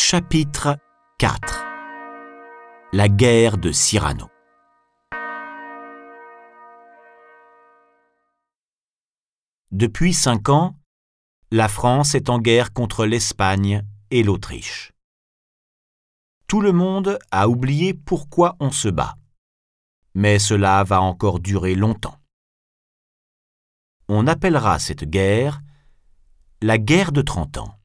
Chapitre 4 La guerre de Cyrano. Depuis 5 ans, la France est en guerre contre l'Espagne et l'Autriche. Tout le monde a oublié pourquoi on se bat, mais cela va encore durer longtemps. On appellera cette guerre la guerre de 30 ans.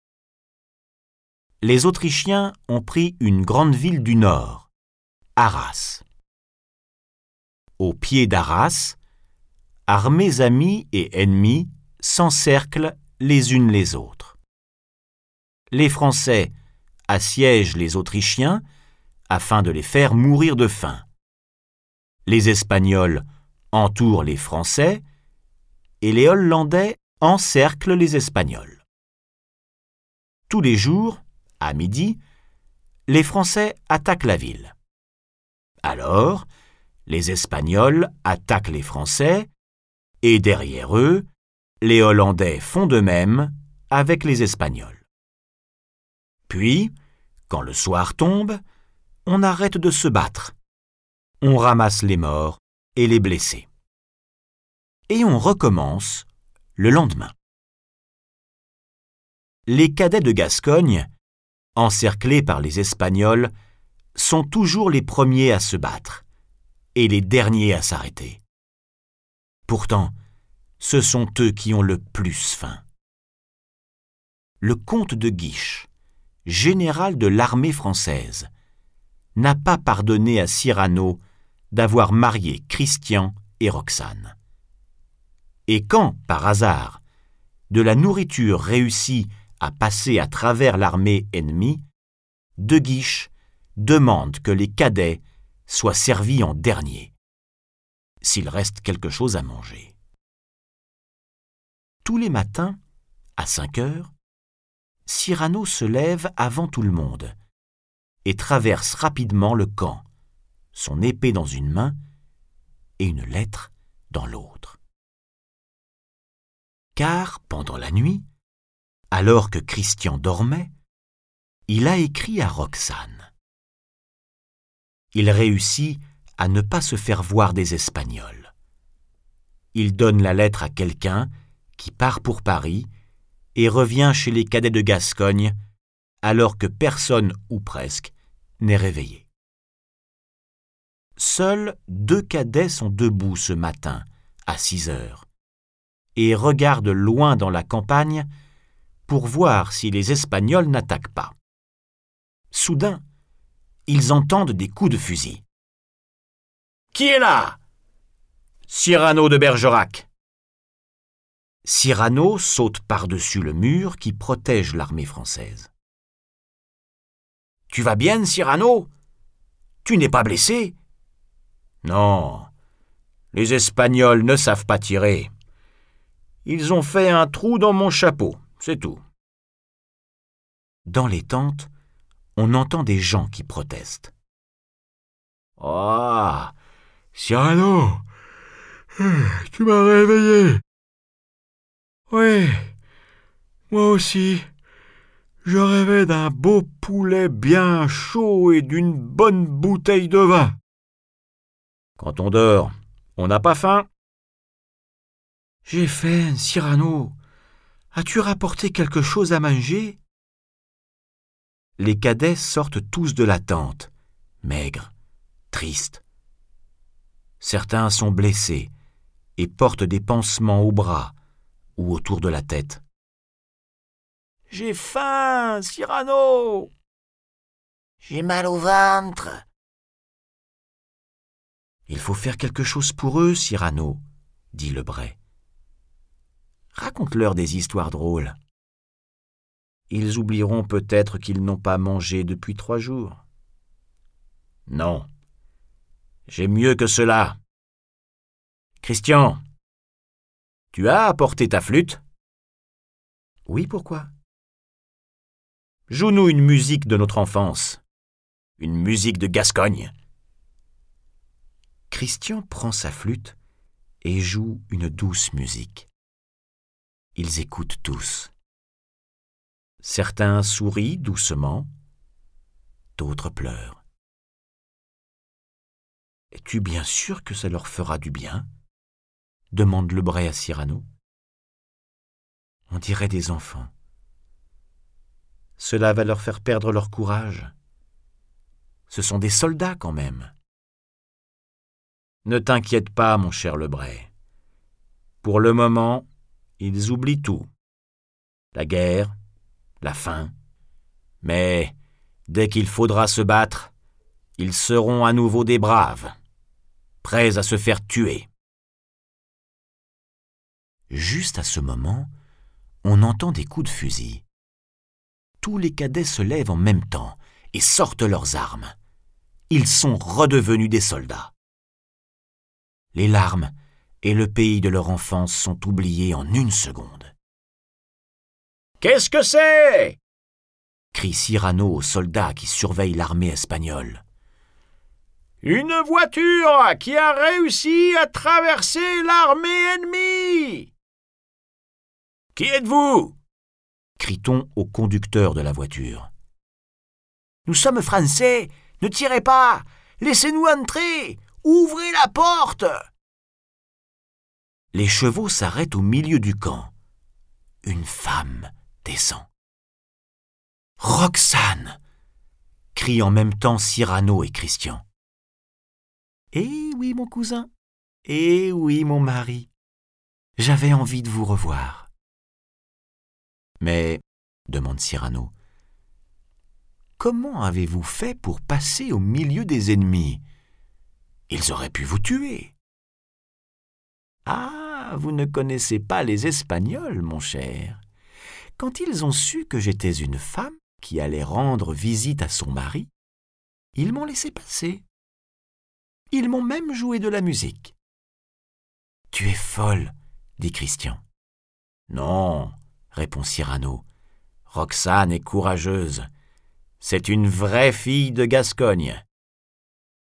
Les Autrichiens ont pris une grande ville du nord, Arras. Au pied d'Arras, armées amies et ennemies s'encerclent les unes les autres. Les Français assiègent les Autrichiens afin de les faire mourir de faim. Les Espagnols entourent les Français et les Hollandais encerclent les Espagnols. Tous les jours, à midi, les Français attaquent la ville. Alors, les Espagnols attaquent les Français et derrière eux, les Hollandais font de même avec les Espagnols. Puis, quand le soir tombe, on arrête de se battre. On ramasse les morts et les blessés. Et on recommence le lendemain. Les cadets de Gascogne, encerclés par les Espagnols, sont toujours les premiers à se battre et les derniers à s'arrêter. Pourtant, ce sont eux qui ont le plus faim. Le comte de Guiche, général de l'armée française, n'a pas pardonné à Cyrano d'avoir marié Christian et Roxane. Et quand, par hasard, de la nourriture réussit à passer à travers l'armée ennemie, De Guiche demande que les cadets soient servis en dernier, s'il reste quelque chose à manger. Tous les matins, à 5 heures, Cyrano se lève avant tout le monde et traverse rapidement le camp, son épée dans une main et une lettre dans l'autre. Car, pendant la nuit, alors que Christian dormait, il a écrit à Roxane. Il réussit à ne pas se faire voir des Espagnols. Il donne la lettre à quelqu'un qui part pour Paris et revient chez les cadets de Gascogne alors que personne, ou presque, n'est réveillé. Seuls 2 cadets sont debout ce matin, à 6 heures, et regardent loin dans la campagne pour voir si les Espagnols n'attaquent pas. Soudain, ils entendent des coups de fusil. « Qui est là ?»« Cyrano de Bergerac. » Cyrano saute par-dessus le mur qui protège l'armée française. « Tu vas bien, Cyrano ? Tu n'es pas blessé ? » ?»« Non, les Espagnols ne savent pas tirer. Ils ont fait un trou dans mon chapeau, c'est tout. » Dans les tentes, on entend des gens qui protestent. « Oh, Cyrano, tu m'as réveillé. » »« Oui, moi aussi. Je rêvais d'un beau poulet bien chaud et d'une bonne bouteille de vin. » »« Quand on dort, on n'a pas faim. »« J'ai faim, Cyrano. As-tu rapporté quelque chose à manger ?» Les cadets sortent tous de la tente, maigres, tristes. Certains sont blessés et portent des pansements aux bras ou autour de la tête. « J'ai faim, Cyrano. J'ai mal au ventre. »« Il faut faire quelque chose pour eux, Cyrano, » dit Lebray. « Raconte-leur des histoires drôles. Ils oublieront peut-être qu'ils n'ont pas mangé depuis 3 jours. »« Non, j'ai mieux que cela. Christian, tu as apporté ta flûte ? » ?»« Oui, pourquoi ? » »« Joue-nous une musique de notre enfance, une musique de Gascogne. » Christian prend sa flûte et joue une douce musique. Ils écoutent tous. Certains sourient doucement, d'autres pleurent. « Es-tu bien sûr que ça leur fera du bien ?» demande le Bray à Cyrano. On dirait des enfants. Cela va leur faire perdre leur courage. Ce sont des soldats quand même. Ne t'inquiète pas, mon cher Lebray. Pour le moment, ils oublient tout. La guerre, la faim. Mais dès qu'il faudra se battre, ils seront à nouveau des braves, prêts à se faire tuer. Juste à ce moment, on entend des coups de fusil. Tous les cadets se lèvent en même temps et sortent leurs armes. Ils sont redevenus des soldats. Les larmes et le pays de leur enfance sont oubliés en une seconde. « Qu'est-ce que c'est ?» crie Cyrano aux soldats qui surveillent l'armée espagnole. « Une voiture qui a réussi à traverser l'armée ennemie !»« Qui êtes-vous » crie-t-on au conducteur de la voiture. « Nous sommes Français, ne tirez pas, laissez-nous entrer, ouvrez la porte !» Les chevaux s'arrêtent au milieu du camp. Une femme descend. « Roxane !» crient en même temps Cyrano et Christian. « Eh oui, mon cousin, eh oui, mon mari, j'avais envie de vous revoir. »« Mais, demande Cyrano, comment avez-vous fait pour passer au milieu des ennemis ? Ils auraient pu vous tuer. »« Ah, vous ne connaissez pas les Espagnols, mon cher. Quand ils ont su que j'étais une femme qui allait rendre visite à son mari, ils m'ont laissé passer. Ils m'ont même joué de la musique. »« Tu es folle, » dit Christian. « Non, » répond Cyrano. « Roxane est courageuse. C'est une vraie fille de Gascogne. »« Allons, »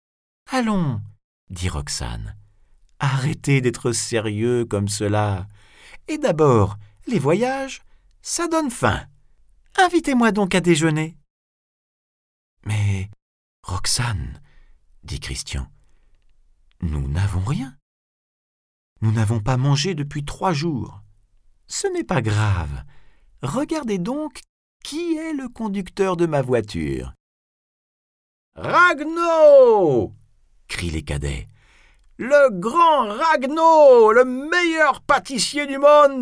dit Roxane. « Arrêtez d'être sérieux comme cela. Et d'abord, les voyages, ça donne faim. Invitez-moi donc à déjeuner. »« Mais, Roxane, » dit Christian, « nous n'avons rien. Nous n'avons pas mangé depuis 3 jours. Ce n'est pas grave. Regardez donc qui est le conducteur de ma voiture. »« Ragno !» crient les cadets. « Le grand Ragno, le meilleur pâtissier du monde !»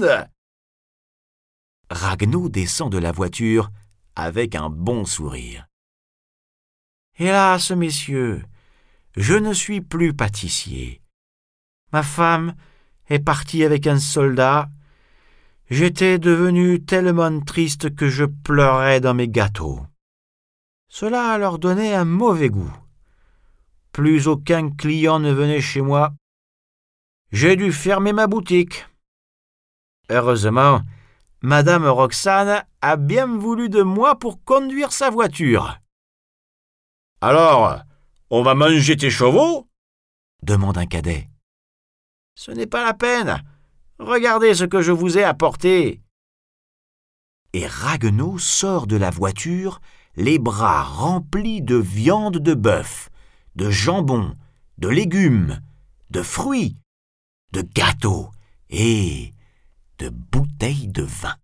Ragno descend de la voiture avec un bon sourire. « Hélas, messieurs, je ne suis plus pâtissier. Ma femme est partie avec un soldat. J'étais devenu tellement triste que je pleurais dans mes gâteaux. Cela leur donnait un mauvais goût. Plus aucun client ne venait chez moi. J'ai dû fermer ma boutique. Heureusement, Madame Roxane a bien voulu de moi pour conduire sa voiture. »« Alors, on va manger tes chevaux ?» demande un cadet. « Ce n'est pas la peine. Regardez ce que je vous ai apporté. » Et Ragno sort de la voiture, les bras remplis de viande de bœuf, de jambon, de légumes, de fruits, de gâteaux et de bouteilles de vin.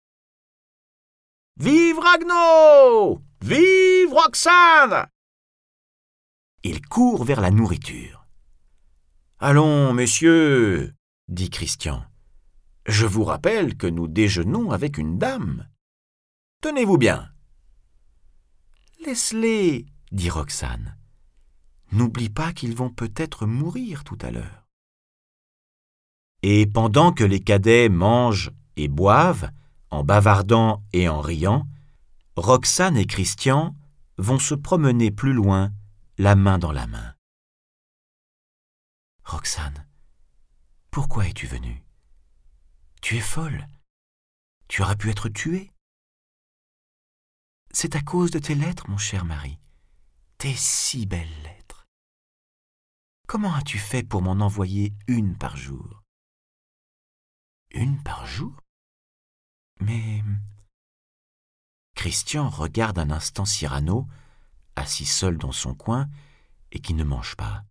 « Vive Ragno ! Vive Roxane !» Il court vers la nourriture. « Allons, messieurs, » dit Christian. « Je vous rappelle que nous déjeunons avec une dame. Tenez-vous bien. »« Laisse-les, » dit Roxane. « N'oublie pas qu'ils vont peut-être mourir tout à l'heure. » Et pendant que les cadets mangent et boivent, en bavardant et en riant, Roxane et Christian vont se promener plus loin, la main dans la main. « Roxane, pourquoi es-tu venue ? Tu es folle. Tu aurais pu être tuée. »« C'est à cause de tes lettres, mon cher mari. Tes si belles lettres. Comment as-tu fait pour m'en envoyer une par jour ? » ?»« Une par jour ? Mais Christian regarde un instant Cyrano, assis seul dans son coin et qui ne mange pas.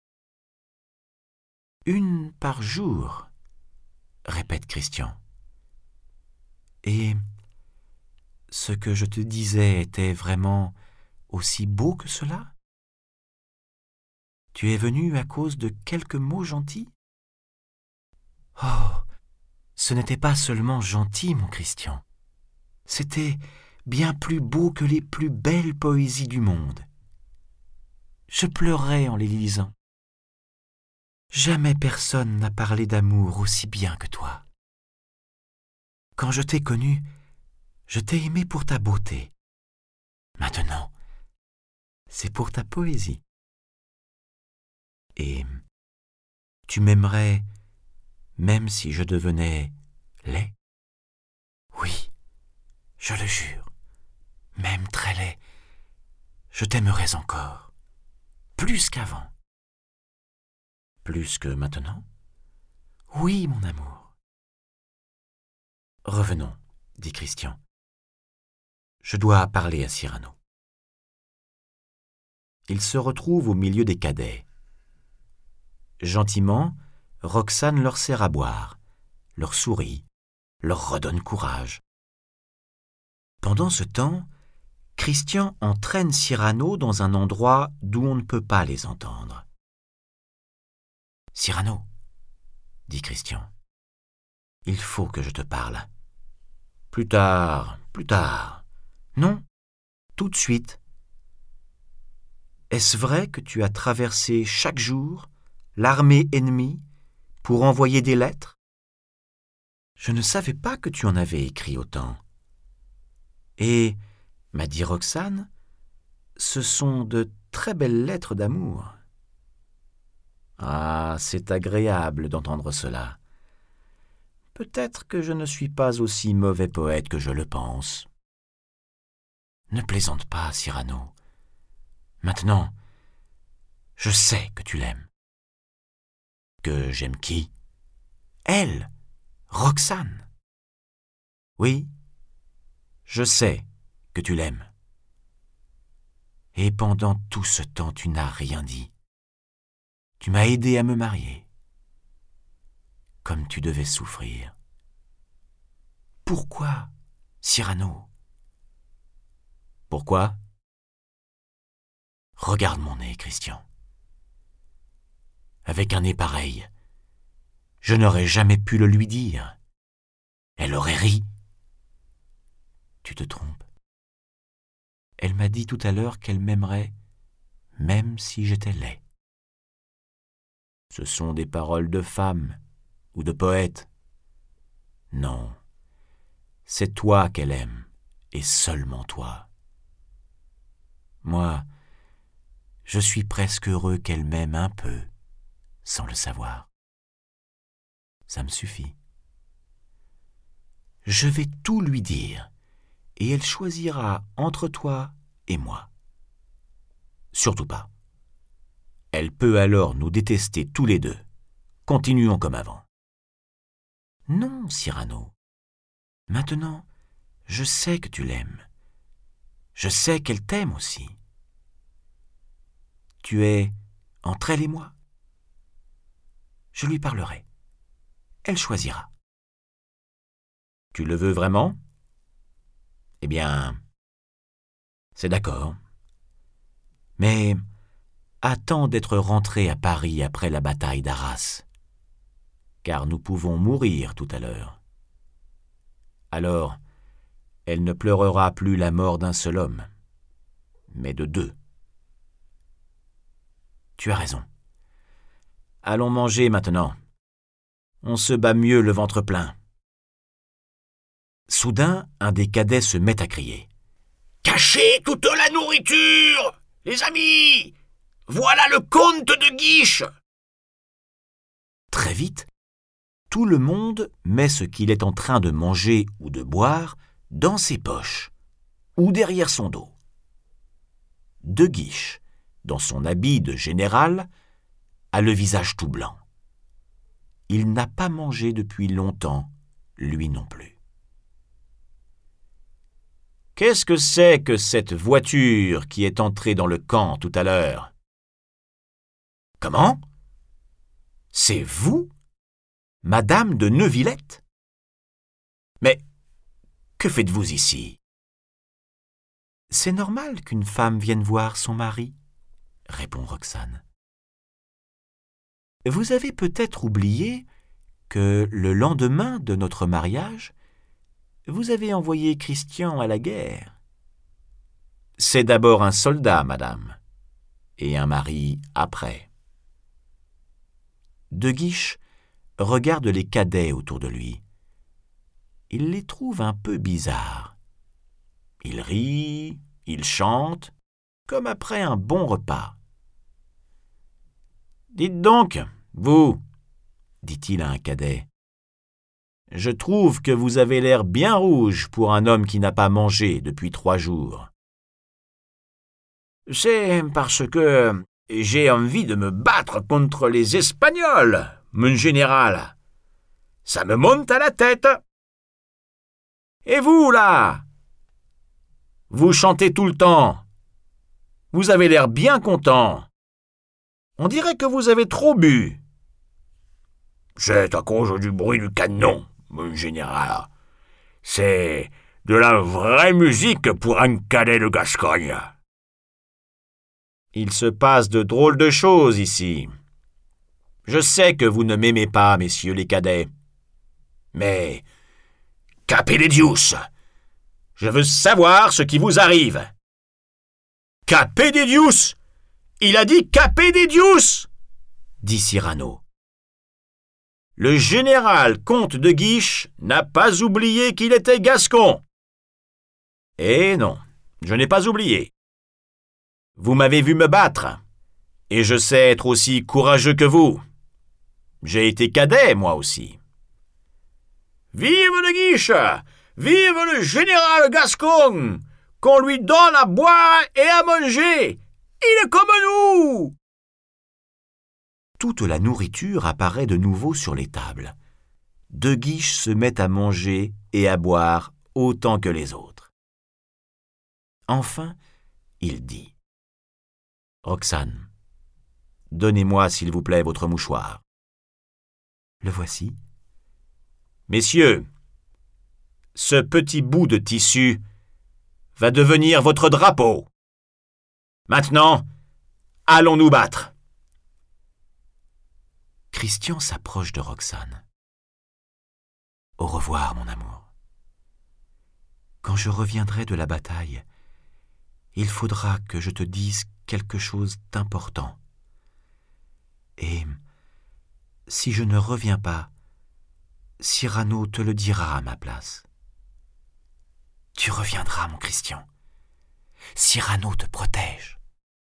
« 1 par jour », répète Christian. « Et ce que je te disais était vraiment aussi beau que cela ? Tu es venu à cause de quelques mots gentils ? Oh, ce n'était pas seulement gentil, mon Christian. C'était bien plus beau que les plus belles poésies du monde. Je pleurais en les lisant. Jamais personne n'a parlé d'amour aussi bien que toi. Quand je t'ai connu, je t'ai aimé pour ta beauté. Maintenant, c'est pour ta poésie. Et tu m'aimerais même si je devenais laid ? Oui, je le jure, même très laid, je t'aimerais encore, plus qu'avant. Plus que maintenant ? Oui, mon amour. Revenons, dit Christian. Je dois parler à Cyrano. Il se retrouve au milieu des cadets. Gentiment, Roxane leur sert à boire, leur sourit, leur redonne courage. Pendant ce temps, Christian entraîne Cyrano dans un endroit d'où on ne peut pas les entendre. « Cyrano, » dit Christian, « il faut que je te parle. »« Plus tard, plus tard. »« Non, tout de suite. » « Est-ce vrai que tu as traversé chaque jour l'armée ennemie pour envoyer des lettres ? Je ne savais pas que tu en avais écrit autant. Et, m'a dit Roxane, ce sont de très belles lettres d'amour. Ah, c'est agréable d'entendre cela. Peut-être que je ne suis pas aussi mauvais poète que je le pense. Ne plaisante pas, Cyrano. Maintenant, je sais que tu l'aimes. Que j'aime qui ? Elle, Roxane. Oui, je sais que tu l'aimes. Et pendant tout ce temps, tu n'as rien dit. Tu m'as aidé à me marier. Comme tu devais souffrir. Pourquoi, Cyrano ? Pourquoi ? Regarde mon nez, Christian. Avec un nez pareil, je n'aurais jamais pu le lui dire. Elle aurait ri. Tu te trompes. Elle m'a dit tout à l'heure qu'elle m'aimerait, même si j'étais laid. Ce sont des paroles de femme ou de poète. Non, c'est toi qu'elle aime, et seulement toi. Moi, je suis presque heureux qu'elle m'aime un peu, sans le savoir. Ça me suffit. Je vais tout lui dire, et elle choisira entre toi et moi. Surtout pas. Elle peut alors nous détester tous les deux. Continuons comme avant. Non, Cyrano. Maintenant, je sais que tu l'aimes. Je sais qu'elle t'aime aussi. Tu es entre elle et moi. Je lui parlerai. Elle choisira. Tu le veux vraiment ? Eh bien, c'est d'accord. Mais attends d'être rentré à Paris après la bataille d'Arras, car nous pouvons mourir tout à l'heure. Alors, elle ne pleurera plus la mort d'un seul homme, mais de 2. Tu as raison. Allons manger maintenant. On se bat mieux le ventre plein. Soudain, un des cadets se met à crier. « Cachez toute la nourriture, les amis ! Voilà le comte de Guiche !» Très vite, tout le monde met ce qu'il est en train de manger ou de boire dans ses poches ou derrière son dos. De Guiche, dans son habit de général, a le visage tout blanc. Il n'a pas mangé depuis longtemps, lui non plus. « Qu'est-ce que c'est que cette voiture qui est entrée dans le camp tout à l'heure? Comment? C'est vous, Madame de Neuvillette? Mais que faites-vous ici? C'est normal qu'une femme vienne voir son mari, répond Roxane. Vous avez peut-être oublié que le lendemain de notre mariage, vous avez envoyé Christian à la guerre. C'est d'abord un soldat, madame, et un mari après. De Guiche regarde les cadets autour de lui. Il les trouve un peu bizarres. Il rit, il chante, comme après un bon repas. « Dites donc, vous, dit-il à un cadet, je trouve que vous avez l'air bien rouge pour un homme qui n'a pas mangé depuis 3 jours. »« C'est parce que j'ai envie de me battre contre les Espagnols, mon général. Ça me monte à la tête. Et vous, là? Vous chantez tout le temps. Vous avez l'air bien content. On dirait que vous avez trop bu. »« C'est à cause du bruit du canon, mon général. C'est de la vraie musique pour un cadet de Gascogne. » Il se passe de drôles de choses ici. Je sais que vous ne m'aimez pas, messieurs les cadets. Mais, Capedidius, je veux savoir ce qui vous arrive. Capedidius! Il a dit Capedidius! Dit Cyrano. Le général comte de Guiche n'a pas oublié qu'il était gascon. Eh non, je n'ai pas oublié. Vous m'avez vu me battre, et je sais être aussi courageux que vous. J'ai été cadet, moi aussi. Vive de Guiche! Vive le général gascon! Qu'on lui donne à boire et à manger! Il est comme nous! Toute la nourriture apparaît de nouveau sur les tables. De Guiche se met à manger et à boire autant que les autres. Enfin, il dit « Roxane, donnez-moi s'il vous plaît votre mouchoir. » Le voici. « Messieurs, ce petit bout de tissu va devenir votre drapeau. Maintenant, allons nous battre. » Christian s'approche de Roxane. « Au revoir, mon amour. Quand je reviendrai de la bataille, il faudra que je te dise quelque chose d'important. Et si je ne reviens pas, Cyrano te le dira à ma place. Tu reviendras, mon Christian. Cyrano te protège. »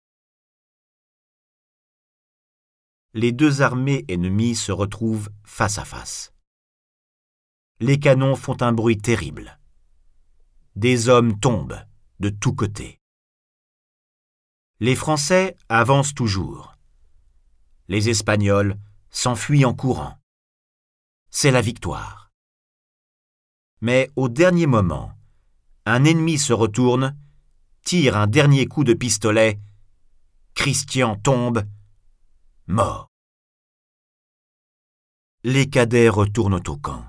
Les deux armées ennemies se retrouvent face à face. Les canons font un bruit terrible. Des hommes tombent de tous côtés. Les Français avancent toujours. Les Espagnols s'enfuient en courant. C'est la victoire. Mais au dernier moment, un ennemi se retourne, tire un dernier coup de pistolet. Christian tombe, mort. Les cadets retournent au camp.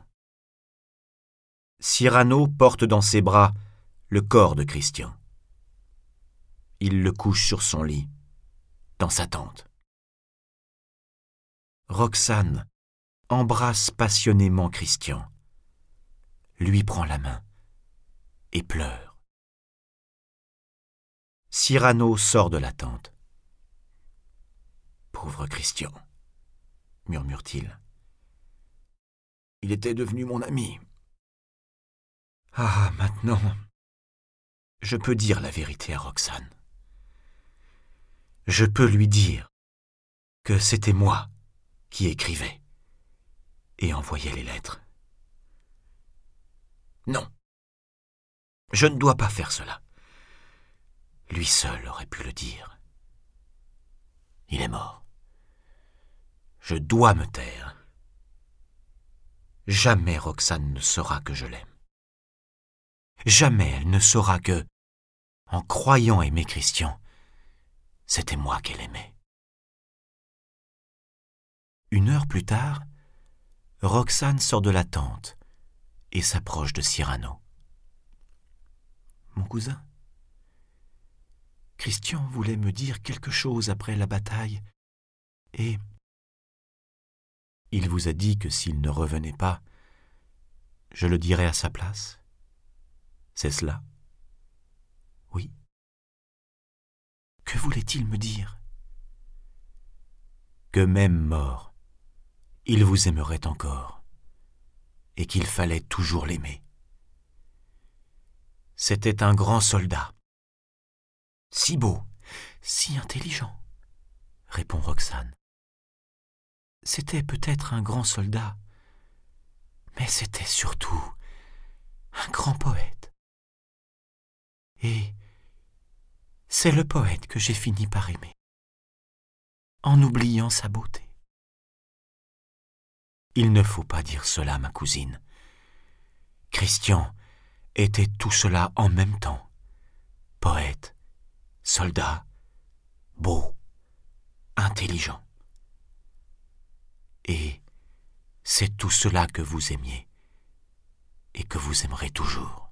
Cyrano porte dans ses bras le corps de Christian. Il le couche sur son lit, dans sa tente. Roxane embrasse passionnément Christian, lui prend la main et pleure. Cyrano sort de la tente. « Pauvre Christian, » murmure-t-il. « Il était devenu mon ami. » Ah, maintenant, je peux dire la vérité à Roxane. Je peux lui dire que c'était moi qui écrivais et envoyais les lettres. Non, je ne dois pas faire cela. Lui seul aurait pu le dire. Il est mort. Je dois me taire. Jamais Roxane ne saura que je l'aime. Jamais elle ne saura que en croyant aimer Christian, c'était moi qu'elle aimait. 1 heure plus tard, Roxane sort de la tente et s'approche de Cyrano. « Mon cousin, Christian voulait me dire quelque chose après la bataille, et il vous a dit que s'il ne revenait pas, je le dirais à sa place. C'est cela ? Oui. Que voulait-il me dire ? Que même mort, il vous aimerait encore, et qu'il fallait toujours l'aimer. C'était un grand soldat. Si beau, si intelligent, répond Roxane. C'était peut-être un grand soldat, mais c'était surtout un grand poète. Et c'est le poète que j'ai fini par aimer, en oubliant sa beauté. Il ne faut pas dire cela, ma cousine. Christian était tout cela en même temps. Poète, soldat, beau, intelligent. Et c'est tout cela que vous aimiez et que vous aimerez toujours.